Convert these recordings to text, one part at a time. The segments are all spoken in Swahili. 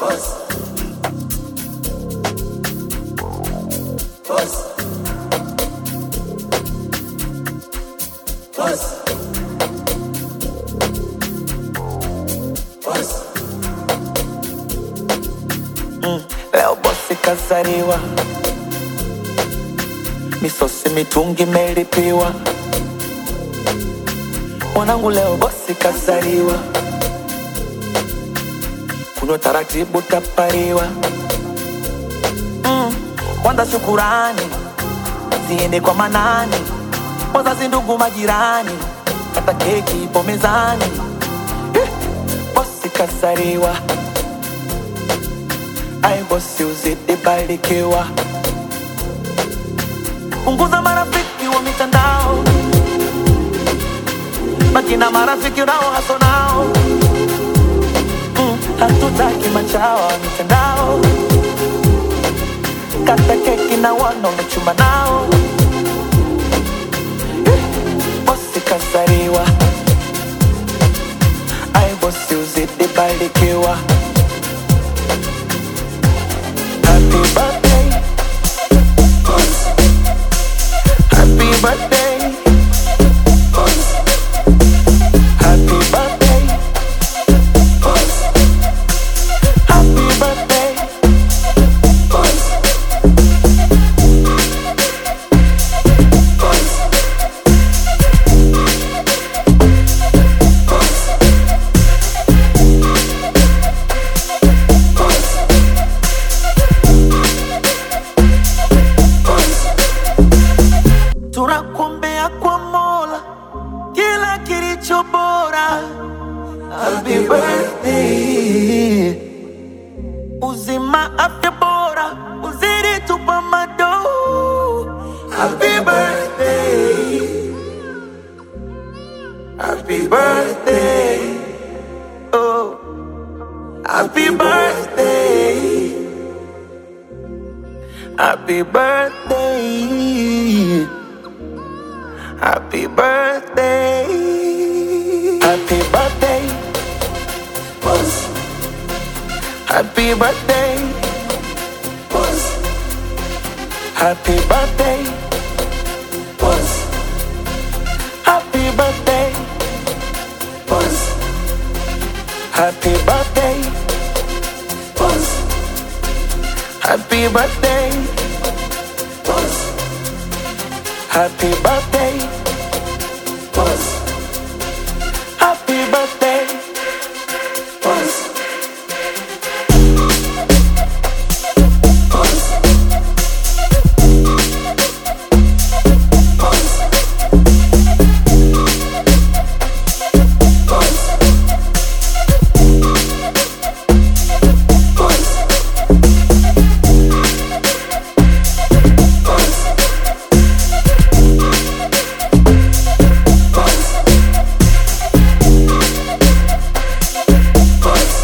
Leo bosi kazaliwa, misosi mitungi imelipiwa. Mwanangu leo bosi kazaliwa, kunywa taratibu tapariwa. Kwanza shukurani ziende kwa manani, wazazi, ndugu, majirani, hata keki ipo mezani. Bosi kazaliwa, ai bosi uzidi barikiwa. Punguza marafiki wa mitandao, baki na marafiki unao haso nao. Hatutaki machawa wa mitandao, kata keki na wanaochuma nao. Bosi kazaliwa, ai bosi uzidi barikiwa. Happy birthday, happy birthday, happy birthday, happy birthday. Tunakuombea kwa Mola kila kilicho bora. Happy birthday, uzima, afya bora, uzidi tupa mado. Happy birthday, happy birthday, oh, happy birthday, happy birthday. Happy birthday, happy birthday, boss. Happy birthday, boss. Happy birthday, boss. Happy birthday, boss. Happy birthday, boss. Happy birthday, boss. Happy birthday, boss. Happy birthday, boss. Boss. Boss. Boss.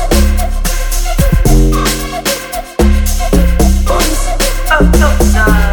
Boss.